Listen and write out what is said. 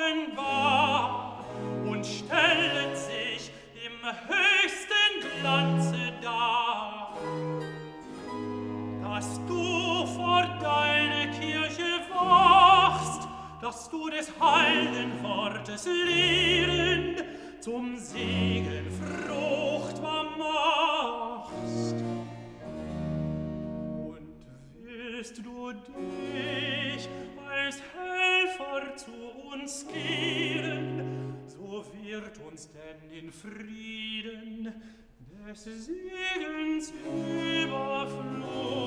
offenbar und stellet sich im höchsten Glanze dar. Dass du vor deine Kirche wachst, dass du des heiligen Wortes Lehren zum Segen fruchtbar machst. Und willst du dich als Helfer zu uns kehren, so wird uns denn in Frieden des Segens Überfluss